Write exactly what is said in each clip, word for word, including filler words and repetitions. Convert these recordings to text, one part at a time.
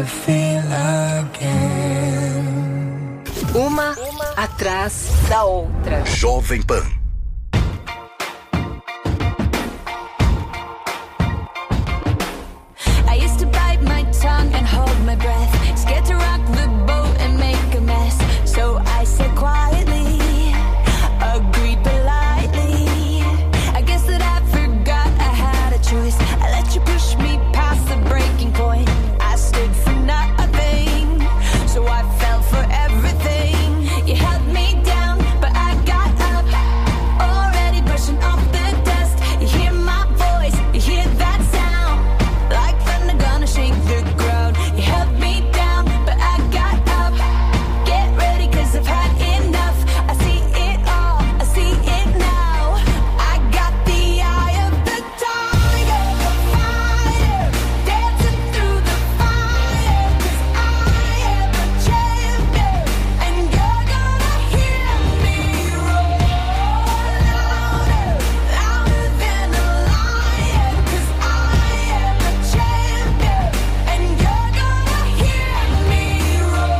to feel again. Uma, uma atrás da outra. Jovem Pan. I used to bite my tongue and hold my breath, scared to rock the boat and make a mess. So I said quietly, agreed politely. I guess that I forgot I had a choice. I let you push me past the breaking point. I stood for nothing, so I fell for everything. You held me down, but I got up, already brushing off the dust. You hear my voice, you hear that sound, like thunder gonna shake the ground. You held me down, but I got up. Get ready, cause I've had enough. I see it all, I see it now. I got the eye of the tiger, the fighter, dancing through the fire. Cause I am a champion, and you're gonna hear me roar louder, louder than a lion. Cause I am a champion, and you're gonna hear me roar.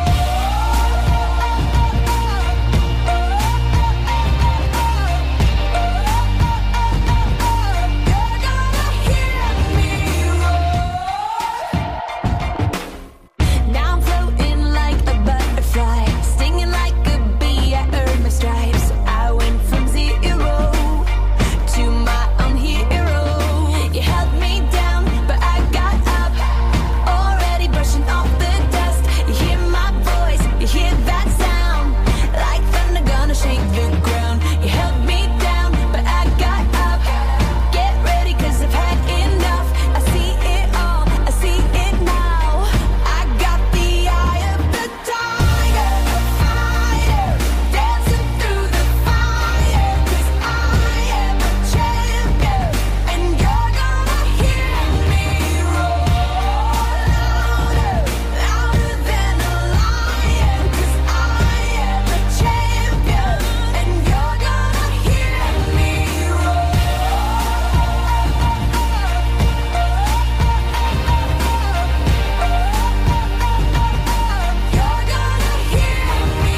Now I'm floating like a butterfly, stinging like a bee. I earned my stripes. I went from zero to my own hero. You held me down, but I got up, already brushing off the dust. You hear my voice, you hear that sound, like thunder gonna shake the ground. You held me down, but I got up. Get ready, cause I've had enough. I see it all, I see it now. I got the eye of the tiger, the fighter, dancing through the fire. Cause I am a champion, and you're gonna hear me roar louder, louder than a lion. Cause I am a champion, and you're gonna hear me roar. You're gonna hear me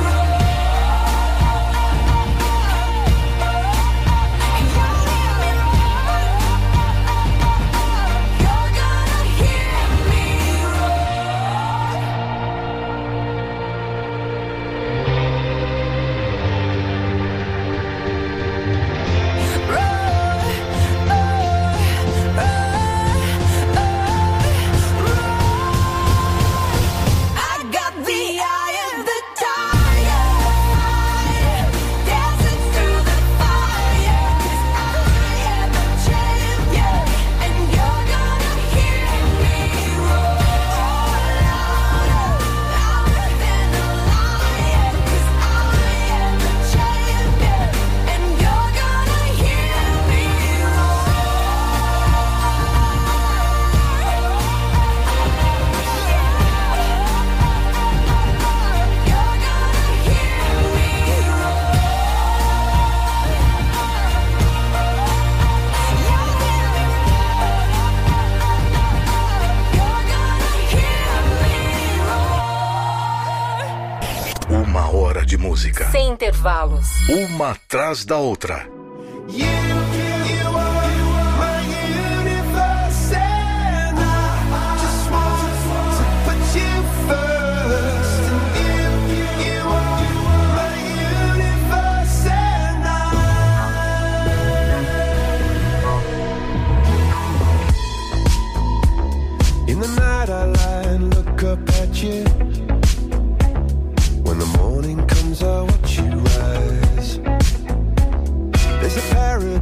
I got the eye of the tiger, dancing through the fire. Cause I am a champion, and you're gonna hear me roar louder, louder than a lion. Cause I am a champion, and you're gonna hear me roar. You're gonna hear me Uma hora de música. Sem intervalos. Uma atrás da outra. You, you are my universe, and I just want to put you first. And you, you are my universe, and I. In the night I lie and look up at you. When the morning comes I watch you rise. There's a paradise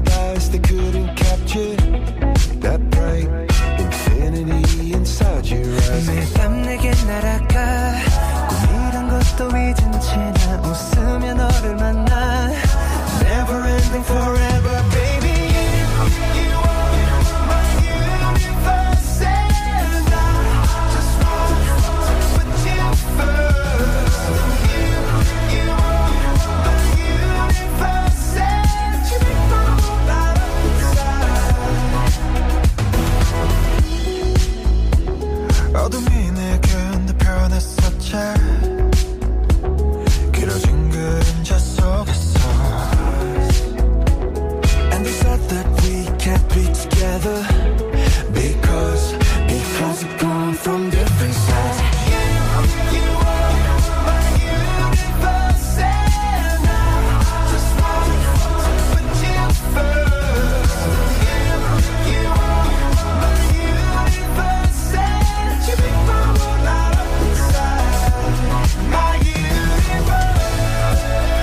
be together. Because, because we're gone from different sides. You, you are my universe, and I just want to put you first. You, you are my universe, and you make my world light up inside. My universe,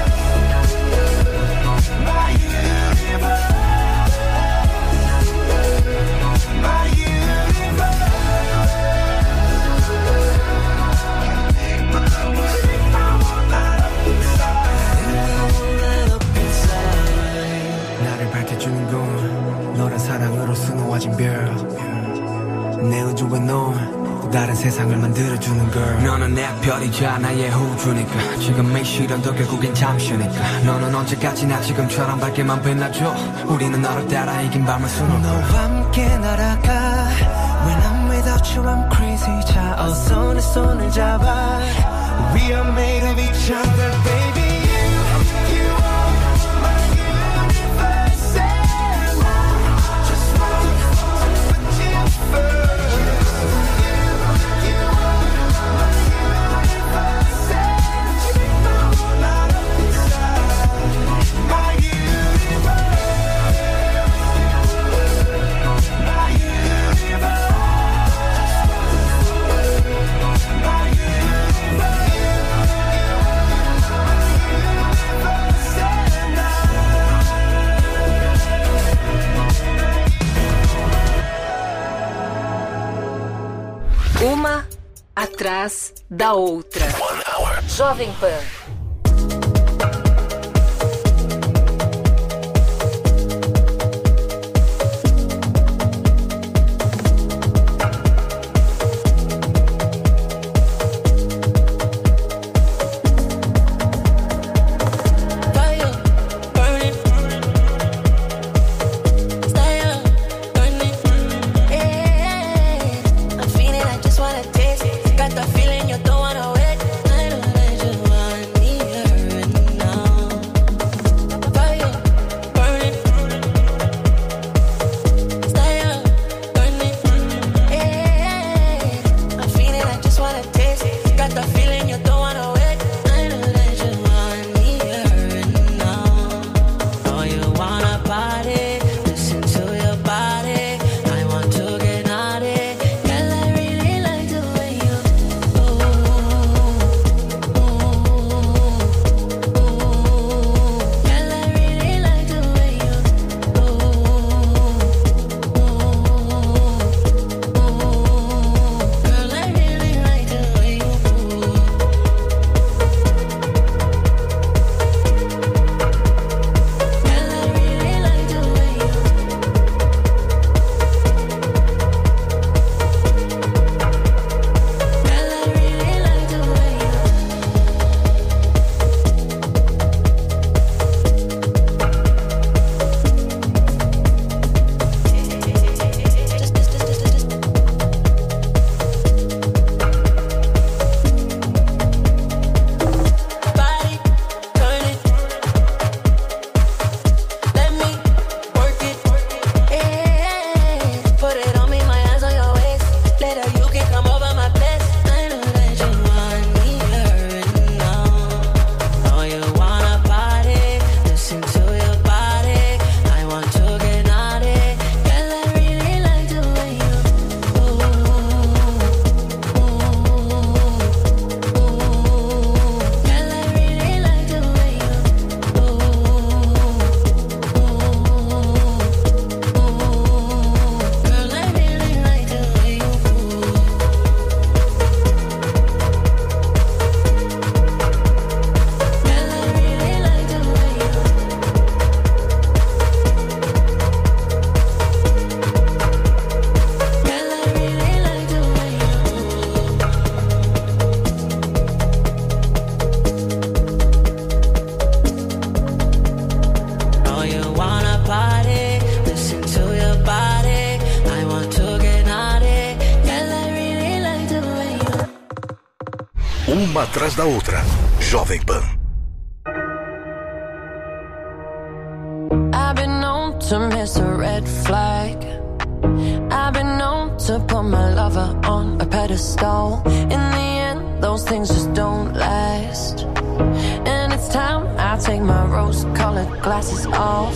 my universe. 밝혀주는 건 너란 사랑으로 수놓아진 별 내 우주에 넌 또 다른 세상을 만들어주는 걸 너는 내 별이자 나의 호주니까 지금의 시련도 결국엔 잠시니까 너는 언제까지나 지금처럼 밝게만 빛나줘 우리는 너를 따라 이긴 밤을 수놓아 너와 함께 날아가 When I'm without you I'm crazy 자 어서 내 손을 잡아 We are made of each other baby Uma atrás da outra. Jovem Pan. Uma atrás da outra. Jovem Pan. I've been known to miss a red flag. I've been known to put my lover on a pedestal. In the end, those things just don't last. And it's time I take my rose-colored glasses off.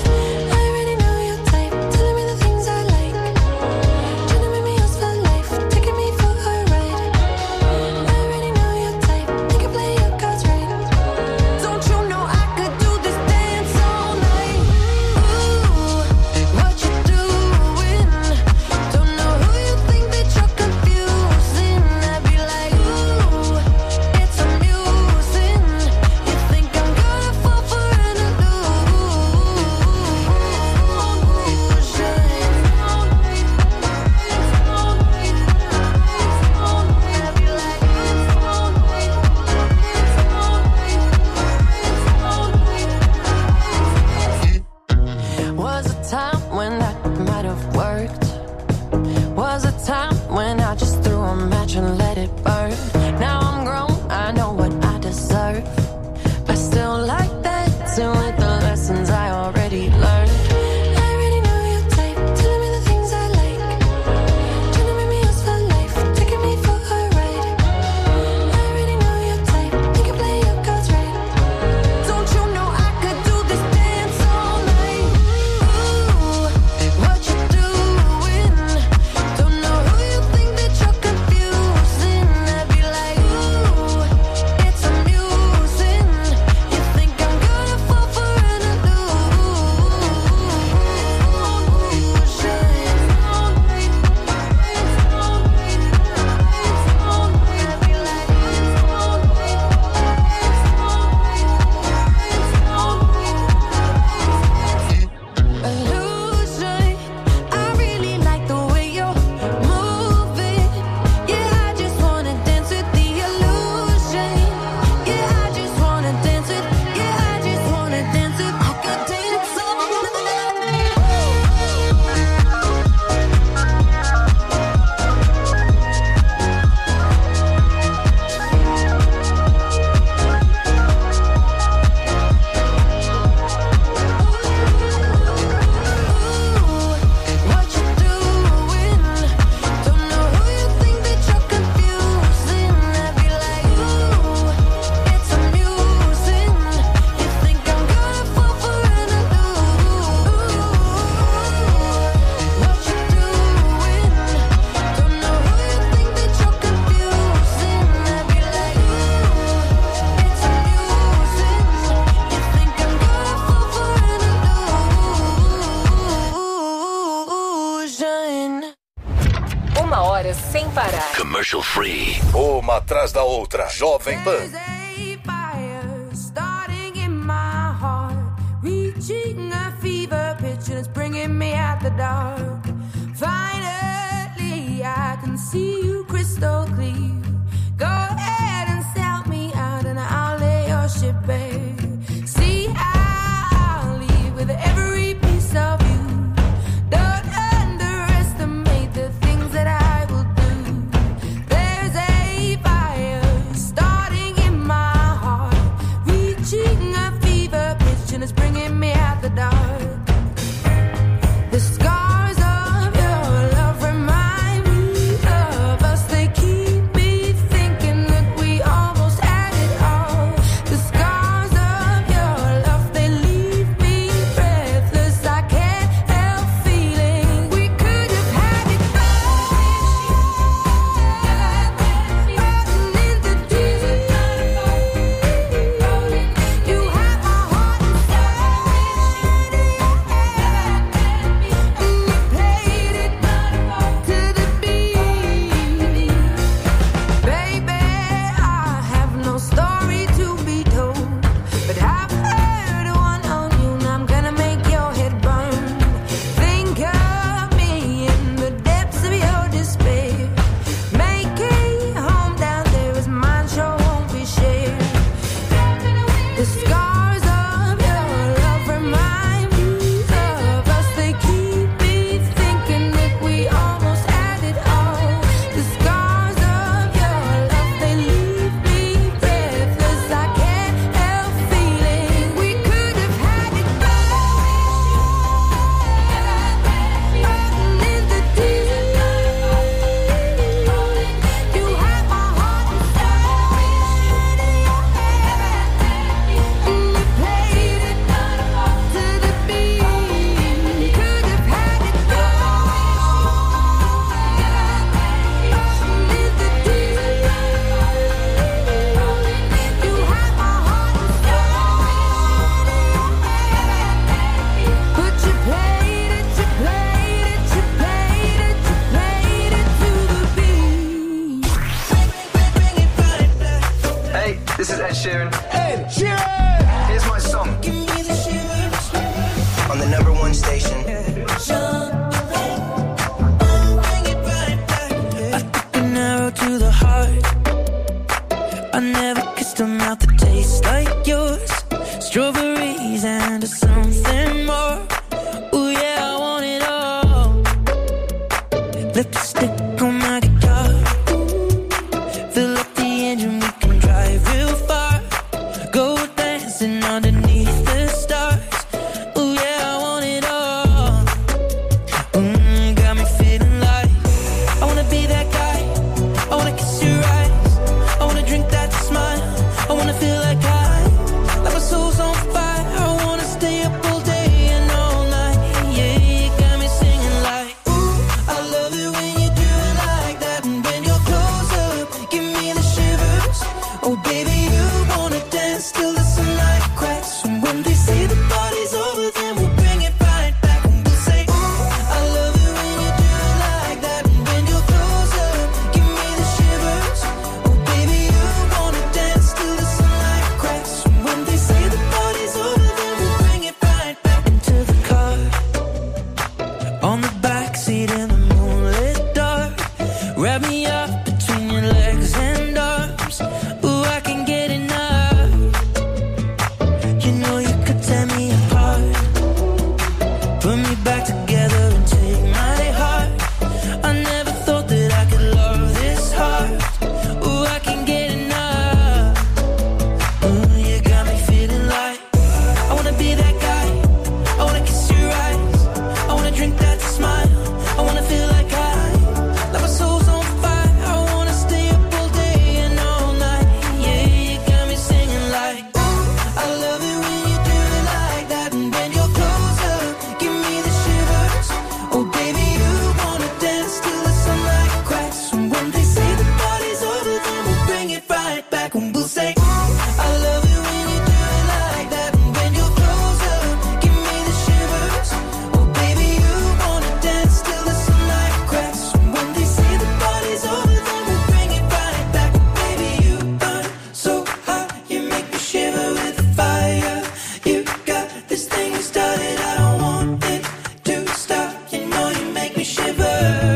Commercial free. Uma atrás da outra. Jovem Pan. The scars of your love remind me of Lipstick on my guitar. Fill up the engine, we can drive real far. Go dancing underneath the stars. Oh yeah, I want it all. Mm, got me feeling like I wanna be that guy. I wanna kiss your eyes. I wanna drink that smile. I wanna feel like I, like my soul's on fire. I wanna stay up all day and all night. Yeah, you got me singing like, ooh, I love it when you do it like that. And when you're close up, give me the shivers. Oh baby, you wanna dance till the sunlight cracks. And when they say the party's over, then we'll bring it right back. And we'll say, ooh, I love it when you do it like that. And when you're close up, give me the shivers. Oh baby, you wanna dance till the sunlight cracks. And when they say the party's over, then we'll bring it right back into the car. On the backseat in the moonlit dark. Wrap me up between your legs and arms. Ooh, I can get enough. You know you could tear me apart. Put me back together and take my heart. I never thought that I could love this hard. Ooh, I can get enough. Ooh, you got me feeling like I wanna be that guy. I wanna kiss your eyes. I wanna drink that smile. I wanna feel like I, like my soul's on fire. I wanna stay up all day and all night. Yeah, you got me singing like, ooh, I love it when you do it like that. And when you're close up, give me the shivers. Oh baby, you wanna dance till the sunlight cracks. And when they say the party's over, then we'll bring it right back. And we'll say, ooh, I love it when you do it like that. And when you're close up, give me the shivers. Oh baby, you wanna dance till the sunlight cracks. And when they say the party's over, then we'll bring it right back. Baby, you burn so hot, you make me shiver with the fire. You got this thing started, I don't want it to stop. You know you make me shiver.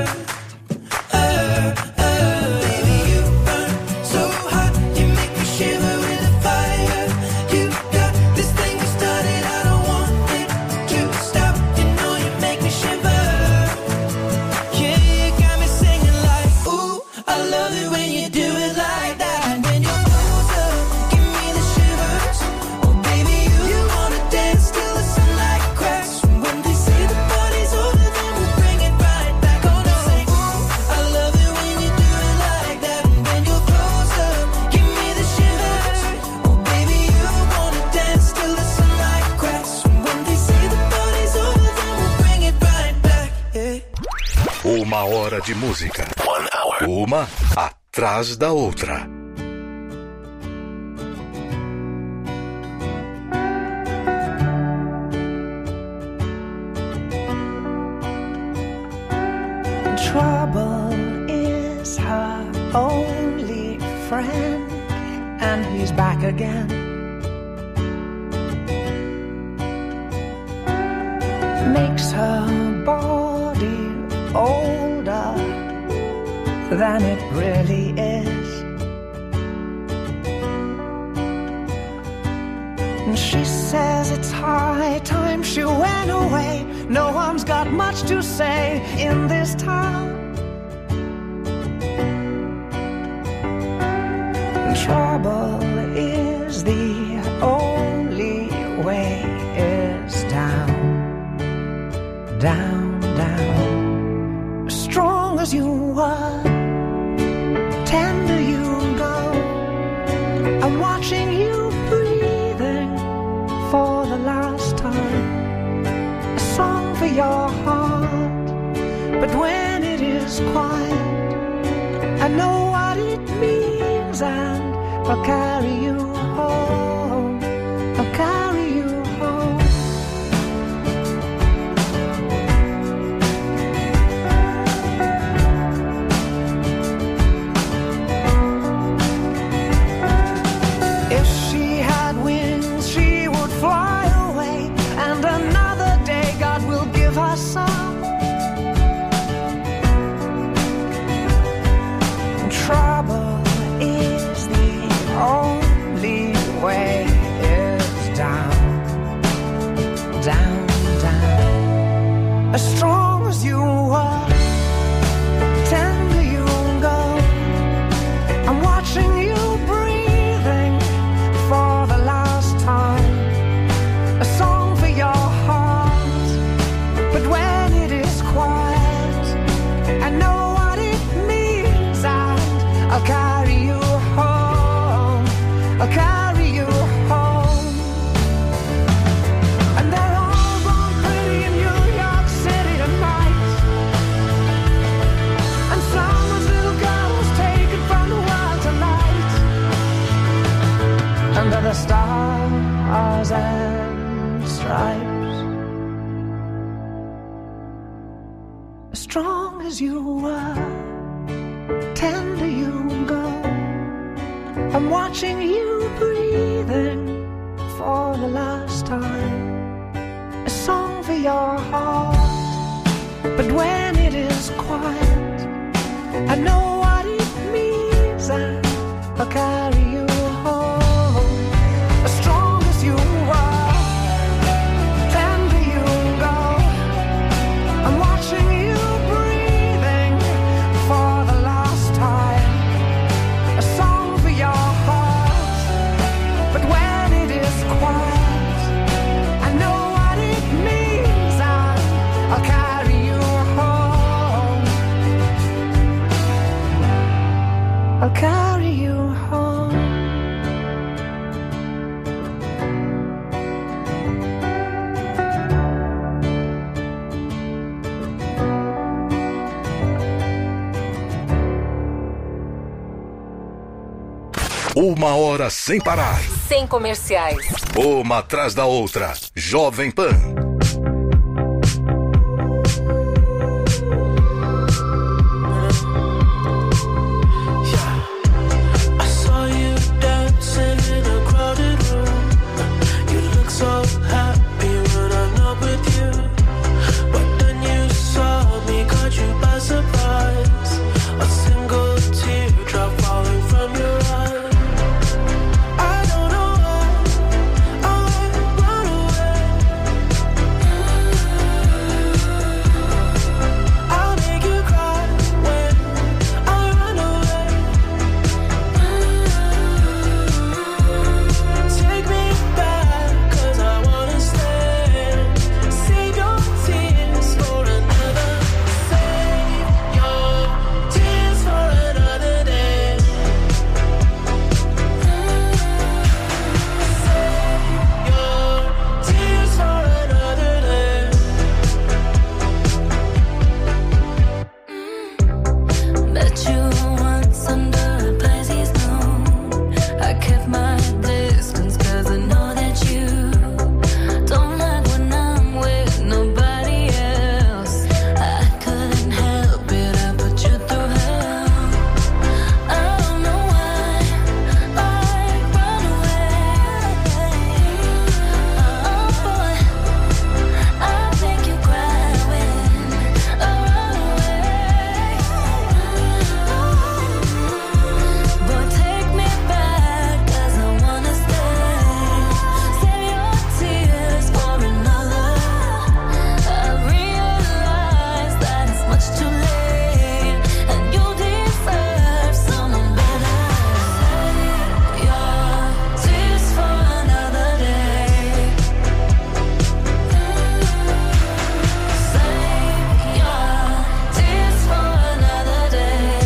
Uh, uh, baby, you burn so hot, you make me shiver with the fire. You got this thing started, I don't want it to stop. You know you make me shiver. Yeah, you got me singing like, ooh, I love it when you do it like that. And when you're close up, give me the shivers. Oh baby, you, you wanna dance till the sunlight cracks. And when they say the party's over, then we'll bring it right back. Oh no, say, ooh, I love it when you do it like that. And when you're close up, give me the shivers. Oh baby, you wanna dance till the sunlight cracks. And when they say the party's over, then we'll bring it right back. Yeah. Uma hora de música. One hour. Uma atrás da outra. Trouble is her only friend, and he's back again. Makes her body older than it really is. And she says it's high time she went away. No one's got much to say in this town. Trouble is the only way is down, down, down. Strong as you were, tender you go. I'm watching you breathing for the last time. A song for your heart, but when it is quiet, I know what it means, and I'll carry you home. I'll carry you home. If she had wings, she would fly away, and another day God will give her some. Trouble is the only as strong as you are, tender you go. I'm watching you breathing for the last time, a song for your heart. But when it is quiet, I know what it means, and I'll carry you home. As strong as you are, tender you go. I'm watching you breathing for the last time, a song for your heart. But when it is quiet, I know what it means, and I'll carry you home. I'll carry you home. Uma hora sem parar. Sem comerciais. Uma atrás da outra. Jovem Pan. I saw you dancing in a crowded room. You look so happy when I'm not with you. But then you saw me, caught you by surprise. A single teardrop falling from your eye. I don't know why I run away. I'll make you cry when I run away. Take me back, 'cause I wanna stay. Save your tears for another. Save your tears for another day. Save your tears for another day. Met you once under a Pisces moon. I kept my distance 'cause I know that you don't like when I'm with nobody else. I couldn't help it, I put you through hell. I don't know why I run away. Oh boy, I'll make you cry when I run away. But take me back, 'cause I wanna stay. Save your tears for another. I realize that it's much too late, and you deserve someone better. Save your tears for another day. Save your tears for another day.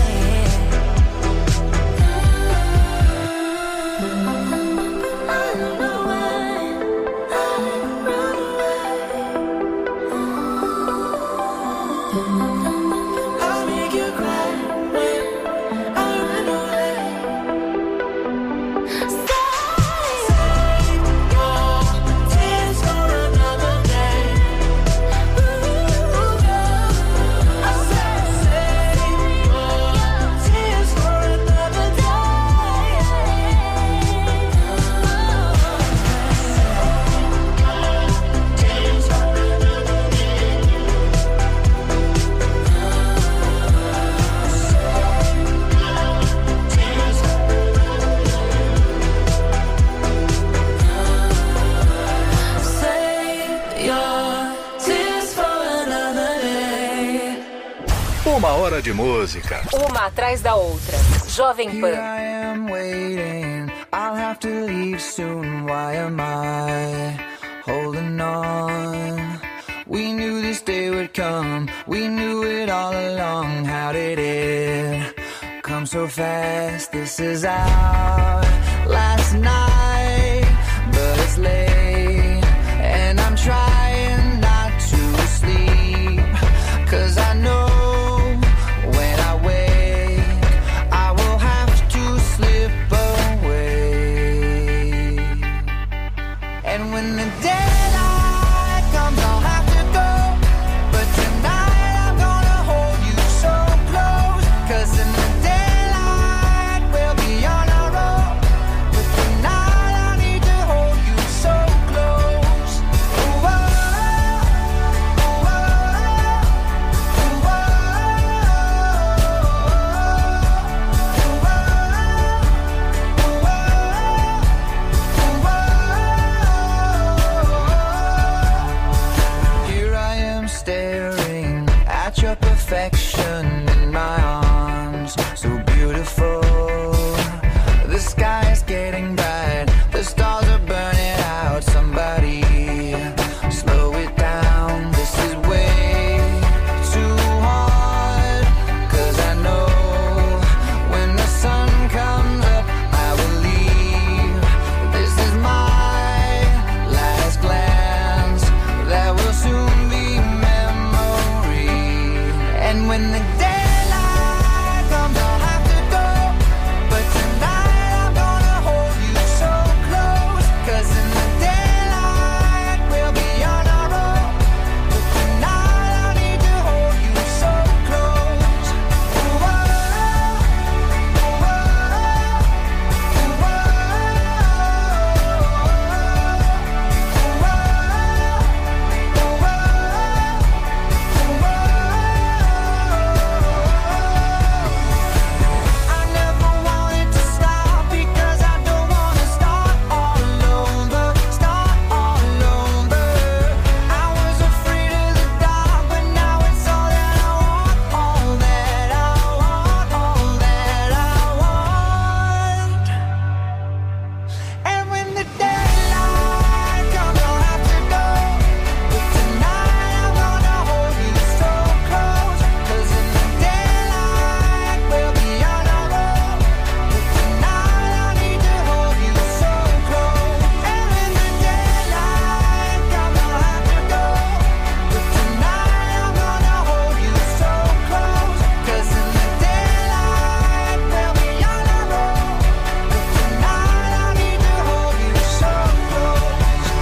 I don't know why I run away. I'll make you cry when I run away. Save your tears for another day. I said save your tears for another day. Tears for another Save your tears for another day. Uma hora de música. Uma atrás da outra. Jovem Here Pan. I am waiting, I'll have to leave soon. Why am I holding on? We knew this day would come, we knew it all along. How did it come so fast? This is our last night, but it's late, and I'm trying not to sleep, 'cause I know when I wake, I will have to slip away. And when the daylight comes, I'll have to go, but tonight I'm gonna ocean in my arms, so beautiful. The sky is getting bright, the stars are burning out. Somebody slow it down, this is way too hard. Cause I know when the sun comes up, I will leave. This is my last glance, that will soon be memory. And when the daylight comes, I'll have to go, but tonight I'm gonna hold you so close. Cause in the daylight we'll be on our own, but tonight I need to hold you so close. Ooh, oh, ooh, oh, ooh, I never wanted to stop because I don't wanna start all alone, but start all alone, but I was afraid of the dark, but now it's all that I want, all that I want, all that I want. And when the daylight comes, I'll have to go, but tonight I'm gonna hold you so close. Cause in the daylight we'll be on our own, but tonight I need to hold you so close. And when the daylight comes, I'll have to go, but tonight I'm gonna hold you so close. Cause in the daylight we'll be on our own, but tonight I need to hold you so close.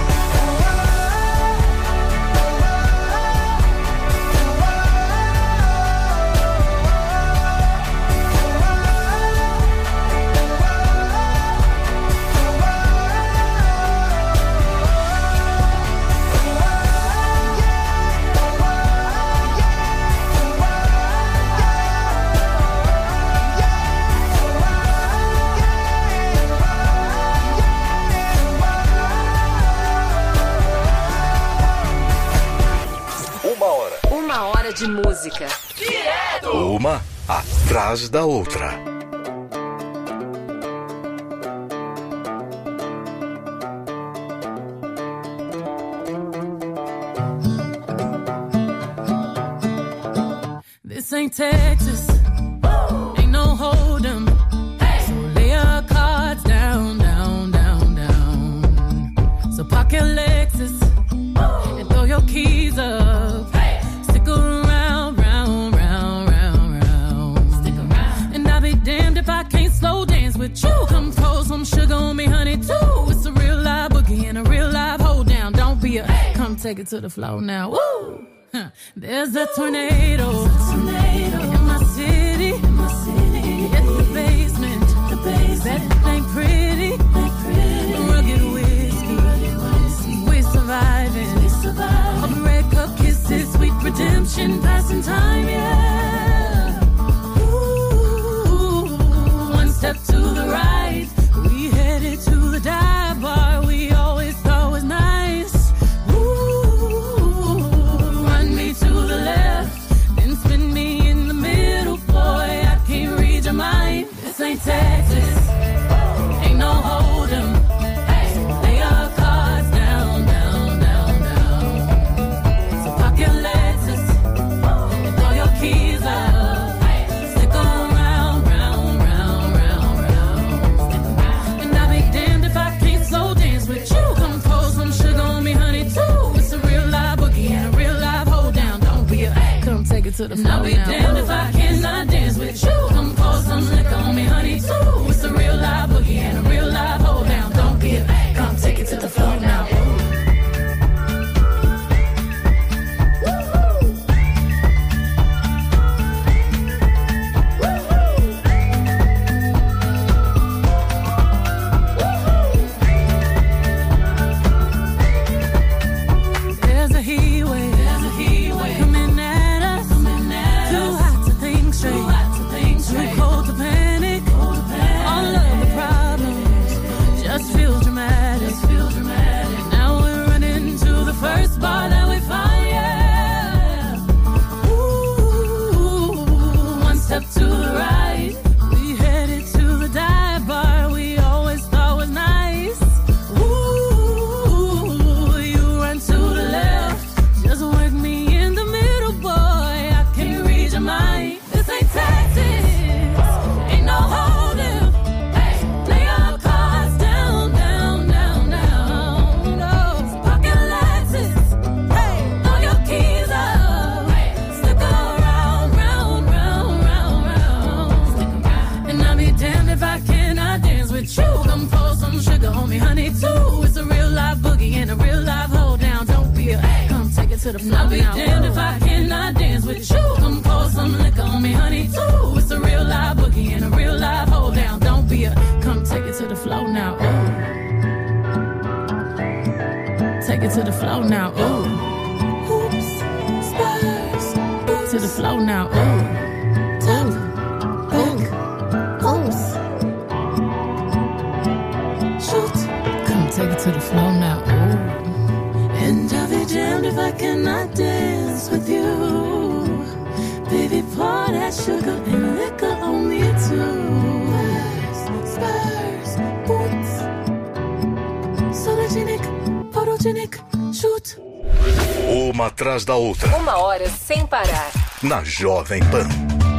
Uma hora. Uma hora de música. Uma atrás da outra. This ain't Texas, ain't no hold'em. So lay your cards down, down, down, down. So park your Lexus and throw your keys up. Stick around, round, round, round, round. Stick around. And I'll be damned if I can't slow dance with you. Come pour some sugar on me, honey, too. It's a real live boogie and a real live hold down. Don't be a, come take it to the floor now. Woo! Huh. There's a tornado, tornado in my city, in my city. In the basement, the basement. That ain't pretty, ain't pretty. Rugged whiskey, rugged whiskey. We surviving, we surviving. All the red cup kisses, sweet redemption, passing time, yeah. Ooh, one step to the right, we headed to the dive bar we always thought was nice. Run me to the left, then spin me in the middle, boy, I can't read your mind. This ain't Texas, ain't no hold'em. Lay your cards down, down, down, down. So park your Lexus and throw your keys up. Stick around, round, round, round, round. And I'll be damned if I can't slow dance with you. Come pour some sugar on me, honey, too. It's a real live boogie and a real live hold down. Don't be a, come take it to the floor. I'll be damned if I cannot dance with you. Come pour some liquor on me, honey, too. It's a real live boogie and a real live hold down. Don't be a, come take it to the floor now. There's a heat wave, there's a heat wave coming at us, coming at us. Too high to the floor. I'll be damned if I cannot dance with you. Come pour some liquor on me, honey, too. It's a real live boogie and a real live hold down. Don't be a, come take it to the floor now, ooh. Take it to the floor now, ooh. Hoops, spurs, boots. To the floor now, ooh. Top, back, oops. Shoot, come take it to the floor now, ooh. And I'll be damned if I cannot dance with you. Baby, pour that sugar and liquor on me too. Spurs, boots. Sologenic, photogenic, shoot. Uma atrás da outra. Uma hora sem parar. Na Jovem Pan.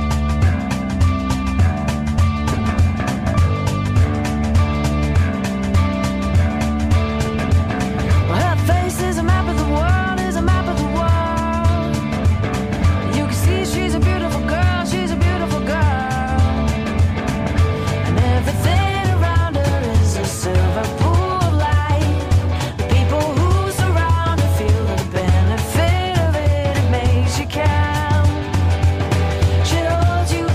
She can. She holds you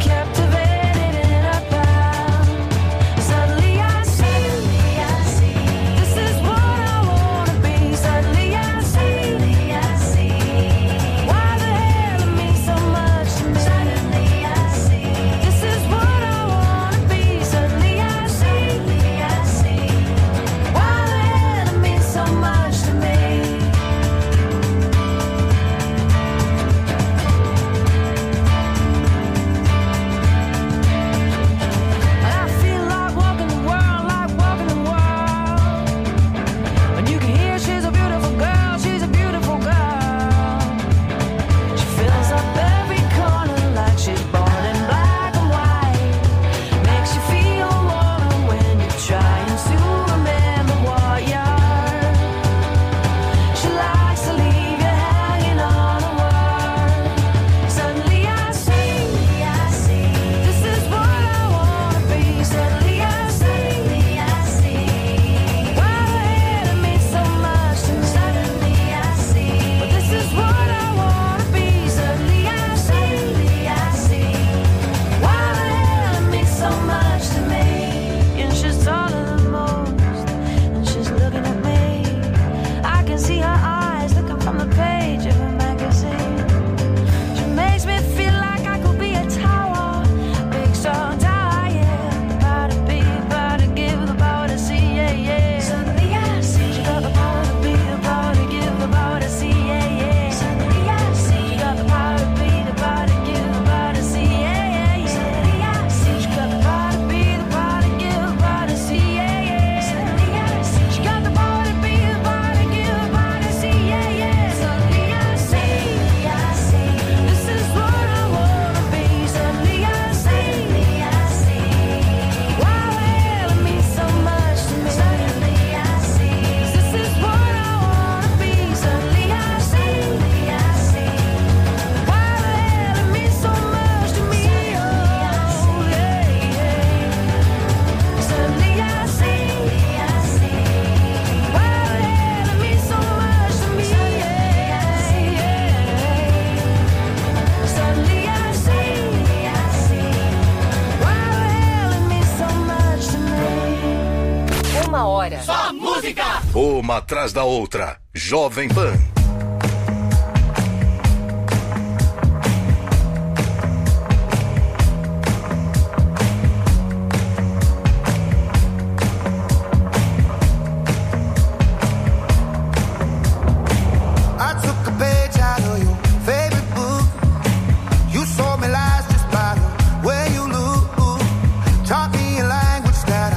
Uma atrás da outra. Jovem Pan.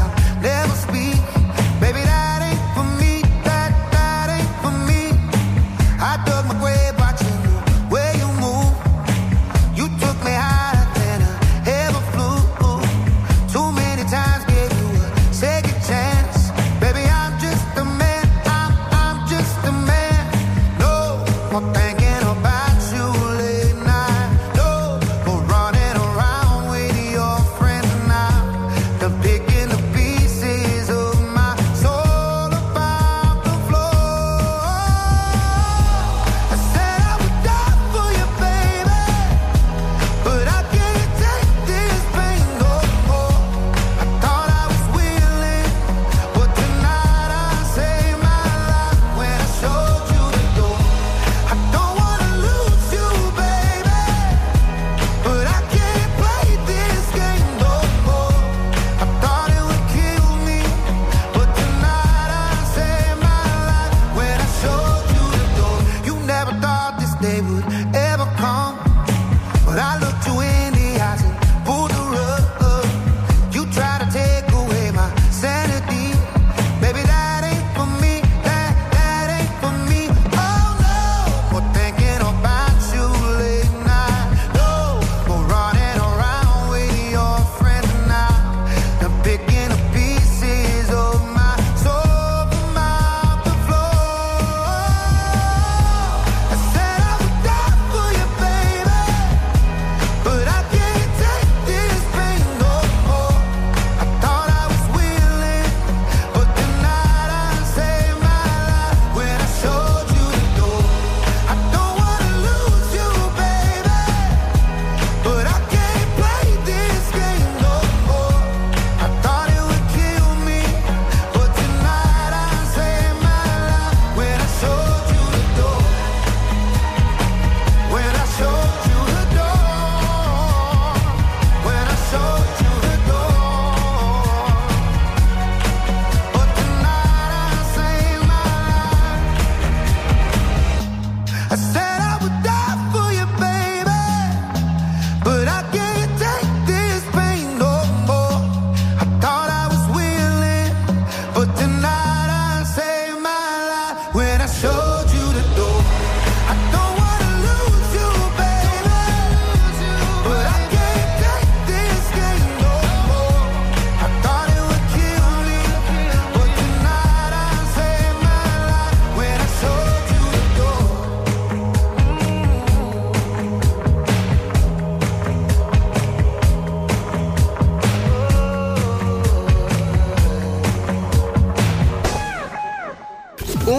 Baby, that ain't for me, that, that ain't for me.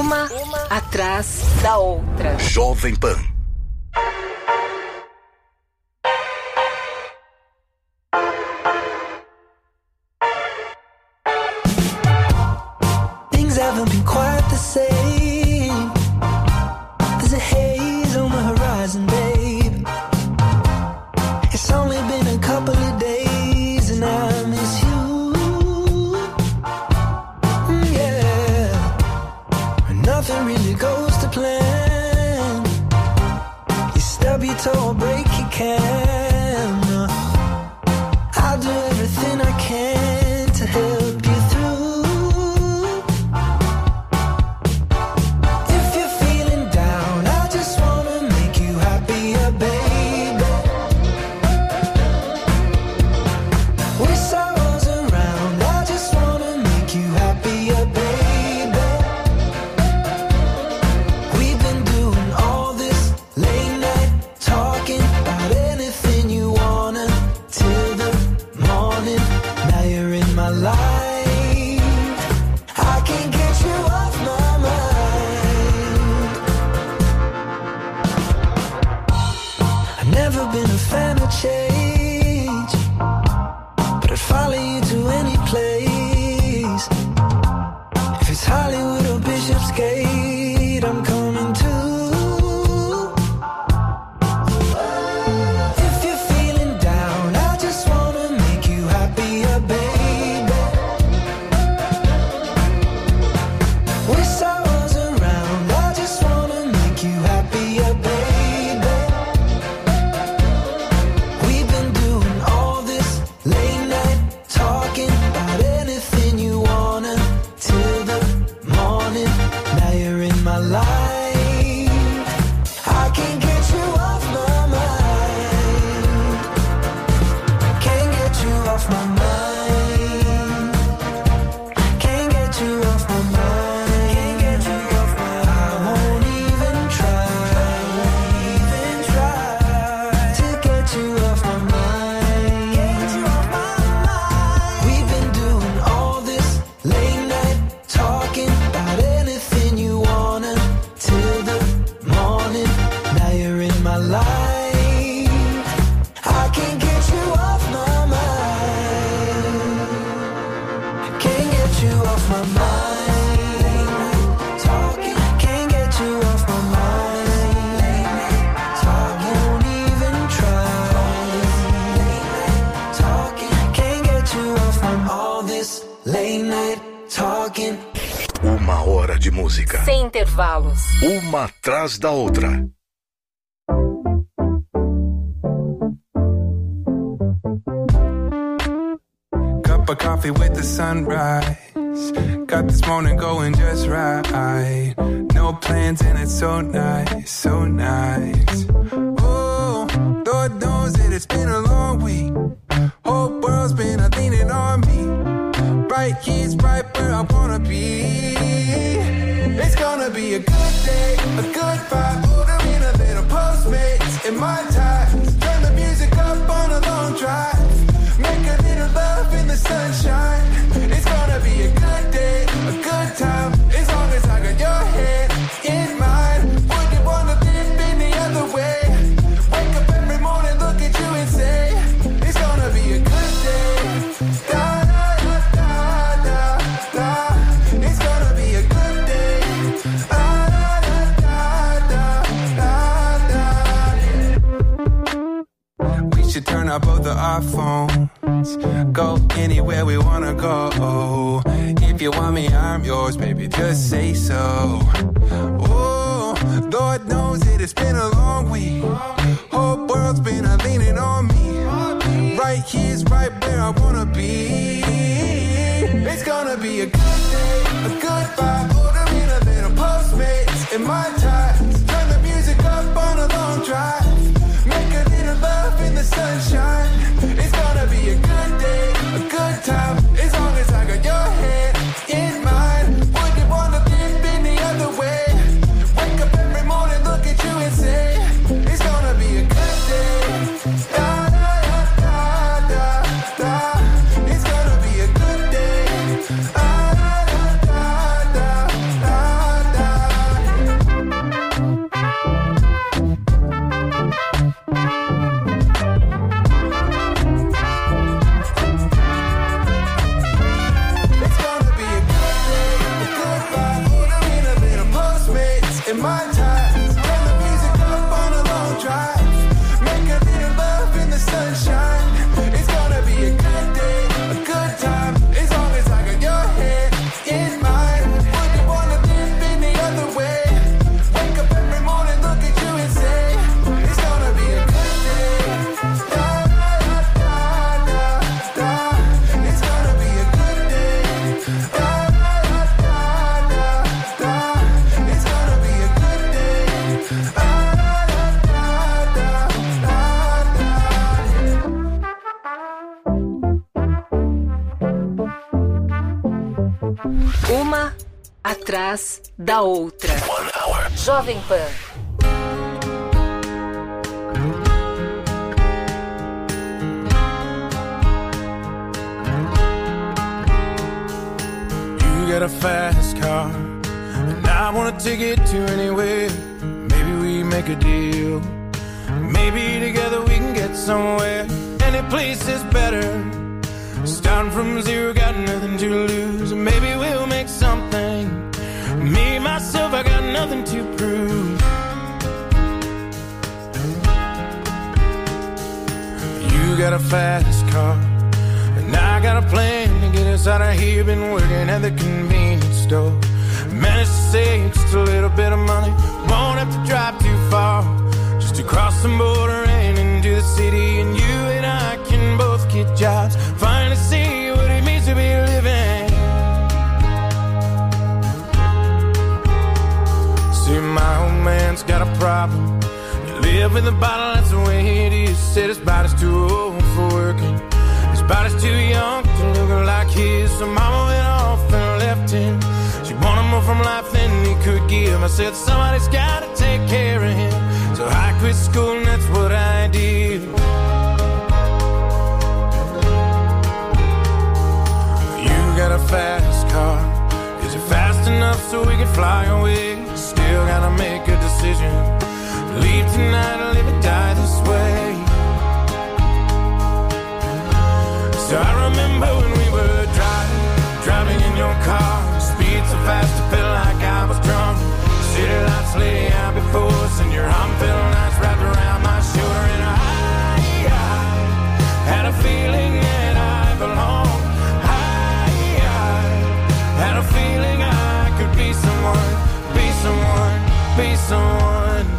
Uma atrás da outra. Jovem Pan. Things haven't been quite the same. There's a haze on the horizon, babe. It's only been a couple of days and I miss you. Mm, yeah. Nothing really goes to plan. You stub your toe or break your can. I'll do everything I can to help you through. If you're feeling down, I just wanna make you happier, baby. Wish I was around, I just wanna make you happier, baby. We've been doing all this late night talking about anything you wanna till the morning. Now you're in my life. I can't get you off my mind. I've never been a fan of change, but I'd follow you to any place. If it's Hollywood or Bishopsgate, I'm coming too. If you're feeling down, I just wanna make you happier, baby. Wish I was around, I just wanna make you happier, baby. We've been doing all this late night talking about anything you wanna till the morning. Now you're in my life. I can't get you off my mind. Can't get you off my mind. Can't get you off my mind. Can't get you off my mind. I won't even try. Even try to get you off my mind. Get you off my mind. We've been doing all this late night talking about anything you wanna till the morning. Now you're in my life. I can't get you off my mind. Can't get you off my mind. Talking, can't get you off my mind. Talking, won't even try. Talking, can't get you off from all this late night talking. Uma hora de música. Sem intervalos. Uma atrás da outra. Cup of coffee with the sunrise. Got this morning going just right. No plans and it's so nice, so nice. Oh, Lord knows that it's been a long week. Whole world's been a leaning on me. Right here's right where I wanna be. It's gonna be a good day, a good vibe. Ordering a little Postmates in my time. Turn the music up on a long drive. Make a little love in the sunshine. It's gonna be a good day, a good time. As long as I got your hand in mine. Would you wanna live any other way? Wake up every morning, look at you and say, it's gonna be a good day. Da, da, da, da, da, da. It's gonna be a good day. Ah, da, da, da, da, da. We should turn up both of our phones. Go anywhere we wanna go. If you want me, I'm yours, baby, just say so. Oh, Lord knows that it's been a long week. Whole world's been a leaning on me. Right here's right where I wanna be. It's gonna be a good day, a good vibe. Ordering a little Postmates in my time. Turn the music up on a long drive. Make a little love in the sunshine. It's gonna be a good day, a good time. As long as I got your hand in mine. Would you wanna live any other way? Wake up every morning, look at you and say, it's gonna be a good day. Da, da, da, da, da, da. It's gonna be a good day. Ah, da, da, da, da, da, da. Uma atrás da outra. Jovem Pan. You got a fast car, and I wanna take it to anywhere. Maybe we make a deal. Maybe together we can get somewhere. Any place is better. Starting from zero, got nothing to lose. Maybe we'll make something. Me, myself, I got nothing to prove. You got a fast car, and I got a plan to get us out of here. Been working at the convenience store. Managed to save just a little bit of money. Won't have to drive too far, just to cross the border and into the city. And you and I can both get jobs, finally see what it means to be living. See, my old man's got a problem. You live with a bottle, that's the way it is. Said his body's too old for working, his body's too young to look like his. So mama went off and left him. She wanted more from life than he could give. I said somebody's gotta take care of him. So I quit school and that's what I did. You got a fast car, is it fast enough so we can fly away? Still gotta make a decision. Leave tonight or live or die this way. So I remember when we were driving, driving in your car. Speed so fast it felt like I was drunk. City lights lay out before us, and your arm felt nice wrapped around my shoulder. And I, I had a feeling that I belonged. I, I had a feeling I could be someone, be someone, be someone.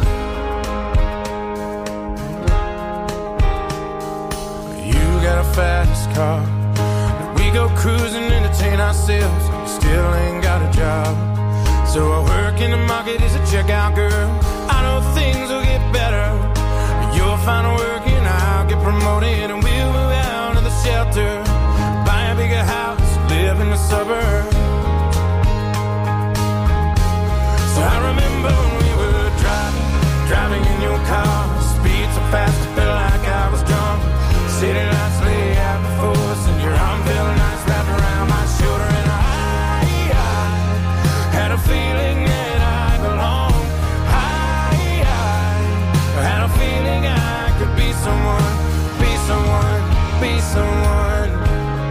You got a fast car, we go cruising, entertain ourselves. Still ain't got a job, so I work in the market as a checkout girl. I know things will get better. You'll find work and I'll get promoted, and we'll move out of the shelter, buy a bigger house, live in the suburbs. So I remember when we were driving, driving in your car. Speed so fast it felt like I was drunk. City lights lay out before us, and your arm felt nice wrapped around my shoulder. And I, I had a feeling that I belonged. I, I had a feeling I could be someone, be someone, be someone.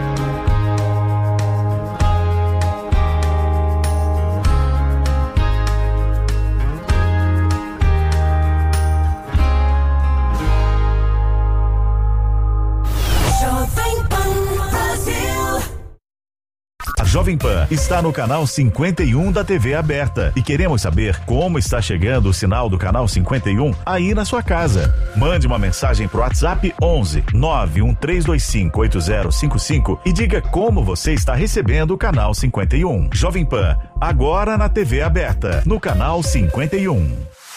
Jovem Pan está no canal cinquenta e um da T V aberta e queremos saber como está chegando o sinal do canal cinquenta e um aí na sua casa. Mande uma mensagem pro WhatsApp onze nove um três dois cinco oito zero cinco cinco e diga como você está recebendo o canal cinquenta e um. Jovem Pan, agora na T V aberta, no canal cinquenta e um.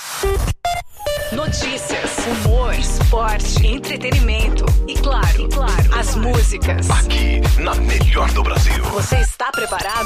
Notícias, humor, esporte, entretenimento e claro, e claro, as músicas. Aqui, na melhor do Brasil. Você está preparado?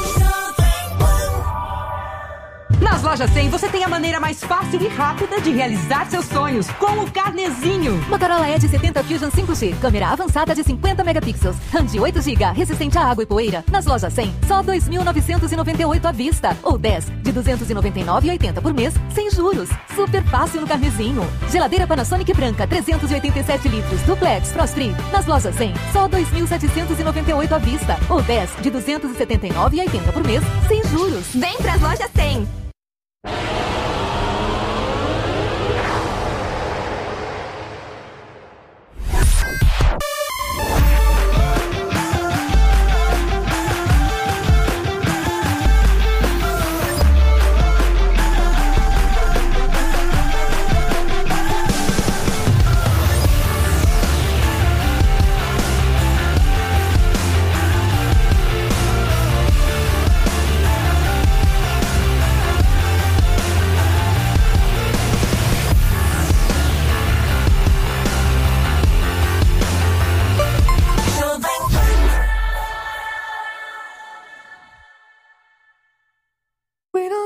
Nas Lojas cem, você tem a maneira mais fácil e rápida de realizar seus sonhos com o Carnezinho. Motorola Edge setenta Fusion cinco G, câmera avançada de cinquenta megapixels, RAM de oito gigas, resistente a água e poeira. Nas Lojas cem, só dois mil novecentos e noventa e oito à vista, ou dez de duzentos e noventa e nove reais e oitenta centavos por mês, sem juros. Super fácil no Carnezinho. Geladeira Panasonic branca, trezentos e oitenta e sete litros, duplex, frost free. Nas Lojas cem, só dois mil setecentos e noventa e oito à vista, ou dez de duzentos e setenta e nove reais e oitenta centavos por mês, sem juros. Vem pras Lojas cem.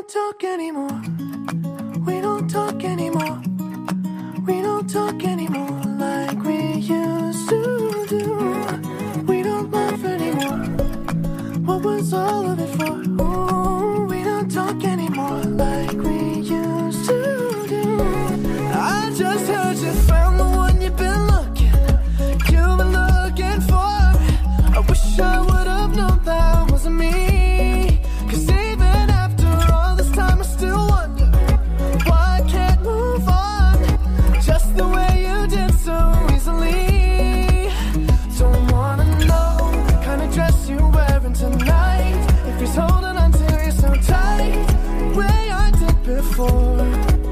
talk anymore. We don't talk anymore. We don't talk anymore like we used to do. We don't laugh anymore. What was all of it for? Ooh, we don't talk anymore like we used to do. I just heard you found the one you've been looking, you've been looking for. I wish I would have known that wasn't me. Cause even after all this time I still wonder why I can't move on just the way you did so easily. Don't wanna know the kind of dress you're wearing tonight, if he's holding on to you so tight the way I did before.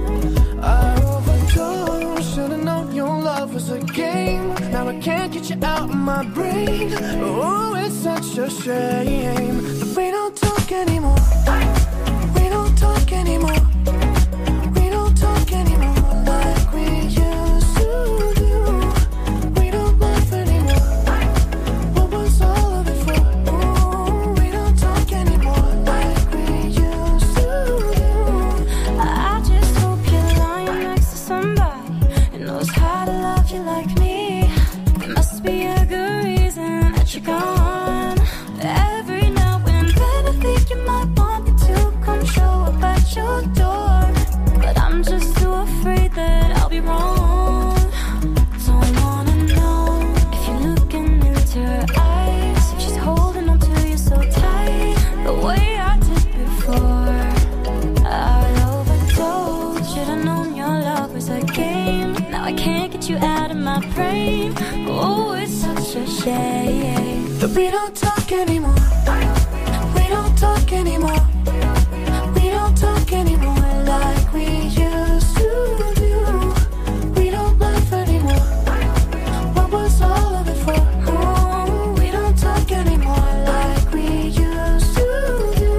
I overdosed, should've known your love was a game. Now I can't get you out of my brain. Oh, it's such a shame that we don't talk anymore. We don't talk anymore. We don't talk anymore like we used to do. We don't laugh anymore. What was all of it for? Ooh, we don't talk anymore like we used to do. I just hope you're lying next to somebody who knows how to love you like me. There must be a good reason that you're gone. Every now and then I think you might want me to come show up at your door, but I'm just too afraid that I'll be wrong. Don't wanna know if you're looking into her eyes, if she's holding on to you so tight the way I did before. I overdosed, should've known your love was a game. Now I can't get you out of my brain. Oh, it's such a shame that we don't talk anymore. We don't talk anymore. We don't talk anymore like we used to do. We don't laugh anymore. What was all of it for? Ooh, we don't talk anymore like we used to do.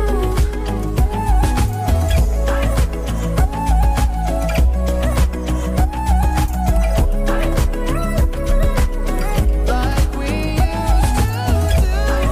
Like we used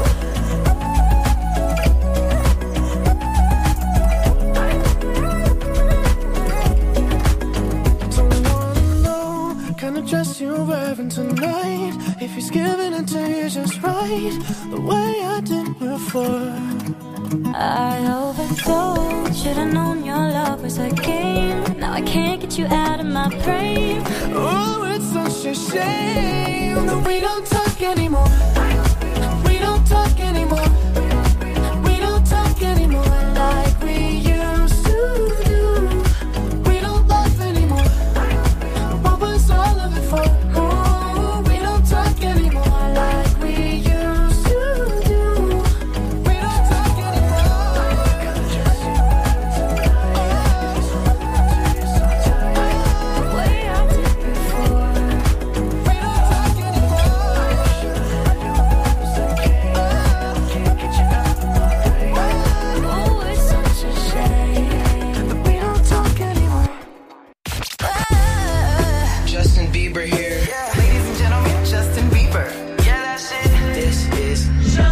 kind of dress you're wearing tonight, if he's giving it to you just right the way I did before. I overdosed, should've known your love was a game. Now I can't get you out of my brain. Oh, it's such a shame that we don't talk anymore. We don't talk anymore. We don't talk anymore like we used to do. We don't laugh anymore. What was all of it for? Oh, we don't talk anymore like we used to do. We don't talk Justin Bieber here. Yeah. Ladies and gentlemen, Justin Bieber. Yeah, that's it. This is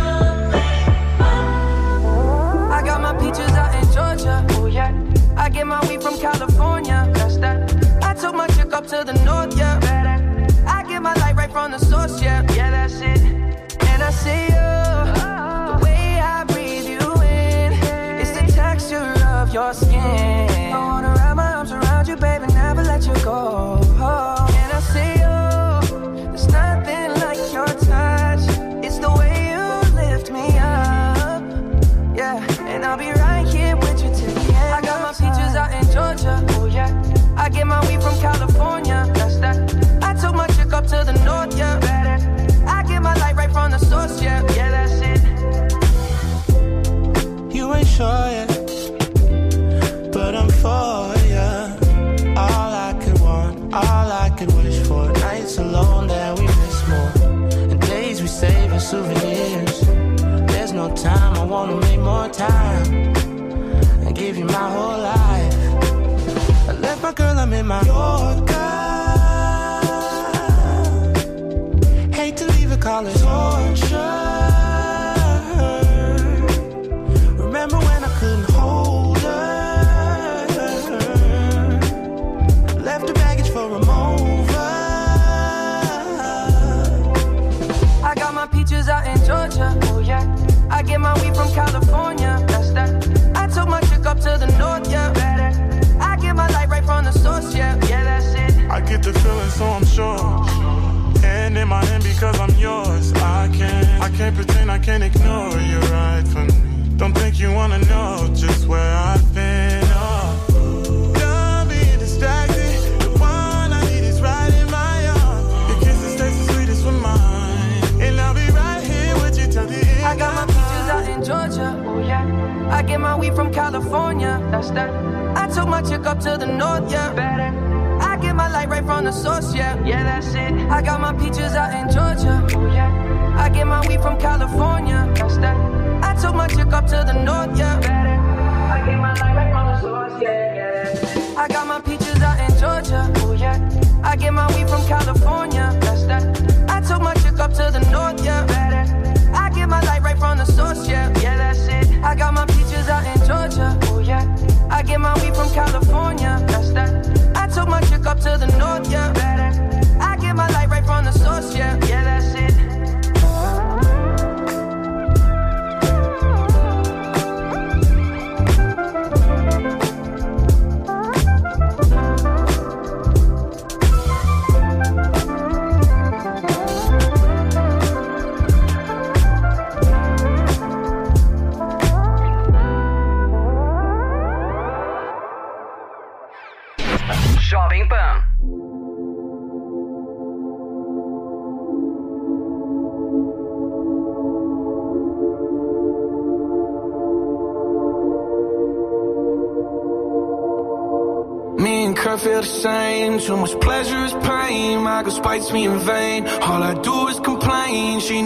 I got my peaches out in Georgia. Oh yeah. I get my weed from California. That's that. I took my chick up to the north, yeah. I get my light right from the source, yeah. Yeah, that's it. And I see you, the way I breathe you in, it's the texture of your skin. I wanna wrap my arms around you, baby, never let you go. And I see you, there's nothing like your touch. It's the way you lift me up, yeah. And I'll be right here with you till the end. I got my peaches out in Georgia, oh yeah. I get my weed from California, that's that. I took my chick up to the north, yeah. I get my light right from the source, yeah. Yeah, that's it. You ain't sure yet, but I'm for ya. All I could want, all I could wish for. Nights alone that we miss more, and days we save as souvenirs. There's no time, I wanna make more time and give you my whole life. I left my girl, I'm in my Yorker. Hate to leave it, call it torture. Remember when I couldn't hold her? get the feeling, so I'm sure. And in my hand because I'm yours. I can't, I can't pretend, I can't ignore you right from me. Don't think you wanna know just where I've been. Oh, done being distracted. The one I need is right in my arms. Your kisses taste the sweetest with mine, and I'll be right here with you till the end. I got my peaches out in Georgia. Oh yeah. I get my weed from California. That's that. I took my chick up to the north. Yeah. Better. I get my light right from the source, yeah. Yeah, that's it. I got my peaches out in Georgia. Oh, yeah. I get my weed from California. That's that. I took my chick up to the north, yeah. Better. I get my light right from the source, yeah. Yeah, that's it. I got my peaches out in Georgia. Oh, yeah. I get my weed from California. That's that. I took my chick up to the north, yeah. Better. I get my light right from the source, yeah. Yeah, that's it. I got my peaches out in Georgia. Oh, yeah. I get my weed from California. That's that. I took my chick up to the north, yeah. Better. I get my light right from the source, yeah. Yeah, that's it. Jovem Pan. Me and Kurt feel the same. Too much pleasure is pain. My girl spites me in vain. All I do is complain. She